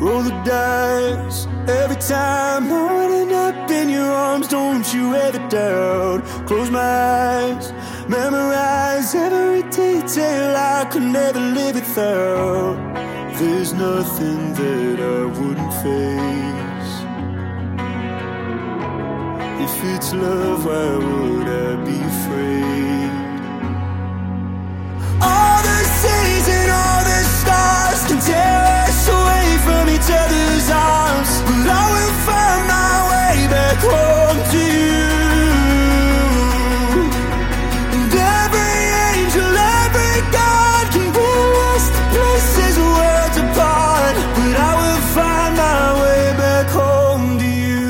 Roll the dice every time. I would end up in your arms, don't you ever doubt. Close my eyes, memorize every detail I could never live without. There's nothing that I wouldn't face. If it's love, why would I be afraid? All the seas and all the stars can tear us away from each other's arms, but I will find my way back home to you. And every angel, every god can bring us to places worlds apart, but I will find my way back home to you.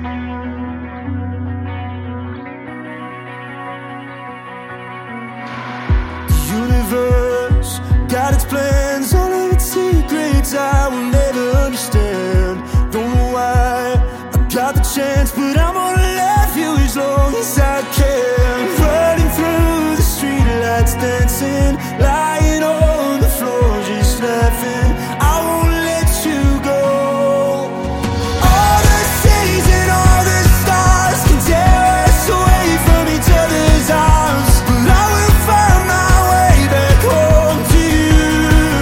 The universe got its plans, all of its secrets I will never understand. Don't know why I got the chance, but I'm gonna love you as long as I can. Running through the streetlights, dancing, lying on the floor, just laughing. I won't let you go. All the seas and all the stars can tear us away from each other's arms, but I will find my way back home to you.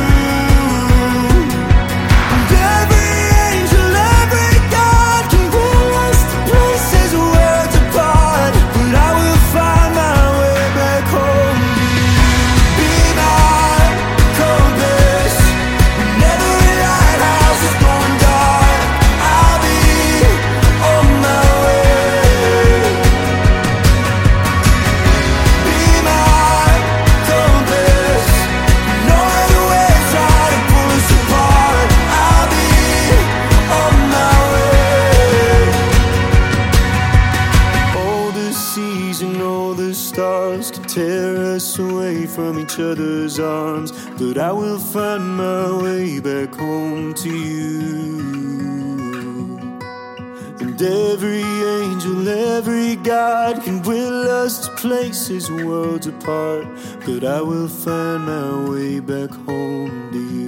And every angel, every god can bring us to places worlds apart, but I will find my way back home to you. Be my compass whenever a lighthouse is going dark. I'll be on my way. Be my compass when all the waves try to pull us apart. I'll be on my way. All the seas and all the stars can tear us away from each other's arms, but I will find my way back home to you. And every angel, every god can will us to places worlds apart, but I will find my way back home to you.